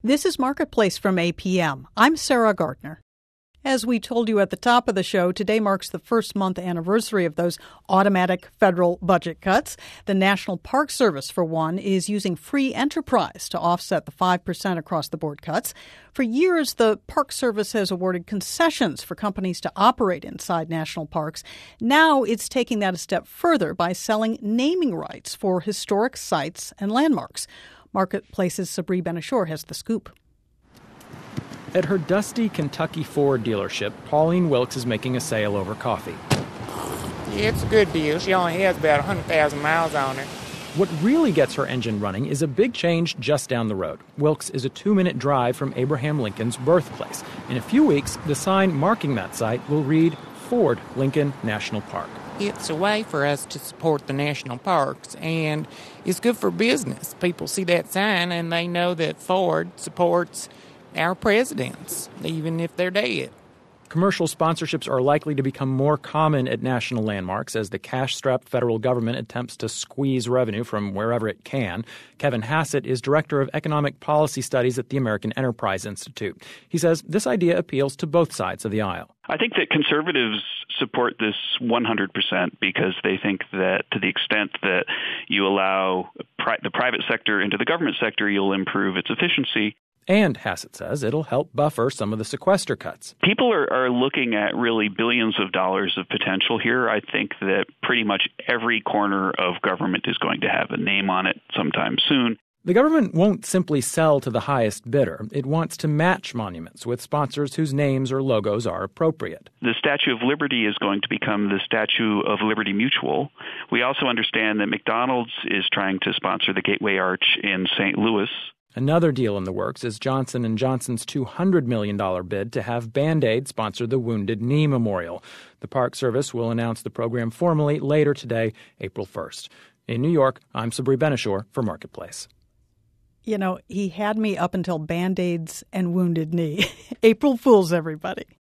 This is Marketplace from APM. I'm Sarah Gardner. As we told you at the top of the show, today marks the first month anniversary of those automatic federal budget cuts. The National Park Service, for one, is using free enterprise to offset the 5% across-the-board cuts. For years, the Park Service has awarded concessions for companies to operate inside national parks. Now it's taking that a step further by selling naming rights for historic sites and landmarks. Marketplace's Sabri Ben-Achour has the scoop. At her dusty Kentucky Ford dealership, Pauline Wilkes is making a sale over coffee. Yeah, it's a good deal. She only has about 100,000 miles on it. What really gets her engine running is a big change just down the road. Wilkes is a 2-minute drive from Abraham Lincoln's birthplace. In a few weeks, the sign marking that site will read Ford Lincoln National Park. It's a way for us to support the national parks, and it's good for business. People see that sign, and they know that Ford supports our presidents, even if they're dead. Commercial sponsorships are likely to become more common at national landmarks as the cash-strapped federal government attempts to squeeze revenue from wherever it can. Kevin Hassett is Director of Economic Policy Studies at the American Enterprise Institute. He says this idea appeals to both sides of the aisle. I think that conservatives support this 100% because they think that to the extent that you allow the private sector into the government sector, you'll improve its efficiency. And, Hassett says, it'll help buffer some of the sequester cuts. People are looking at really billions of dollars of potential here. I think that pretty much every corner of government is going to have a name on it sometime soon. The government won't simply sell to the highest bidder. It wants to match monuments with sponsors whose names or logos are appropriate. The Statue of Liberty is going to become the Statue of Liberty Mutual. We also understand that McDonald's is trying to sponsor the Gateway Arch in St. Louis. Another deal in the works is Johnson & Johnson's $200 million bid to have Band-Aid sponsor the Wounded Knee Memorial. The Park Service will announce the program formally later today, April 1st. In New York, I'm Sabri Ben-Achour for Marketplace. You know, he had me up until Band-Aids and Wounded Knee. April Fools, everybody.